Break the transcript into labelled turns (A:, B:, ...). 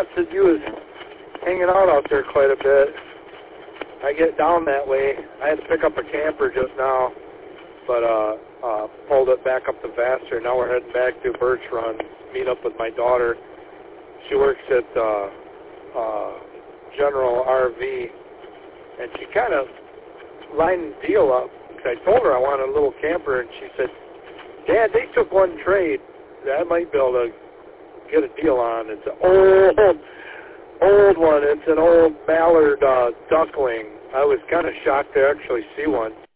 A: said you was hanging out there quite a bit. I get down that way. I had to pick up a camper just now, but pulled it back up to Vassar. Now we're heading back to Birch Run, meet up with my daughter. She works at General RV, and she kind of lined the deal up. I told her I wanted a little camper, and she said, Dad, they took one trade that I might be able to get a deal on. It's an old one. It's an old mallard duckling. I was kind of shocked to actually see one.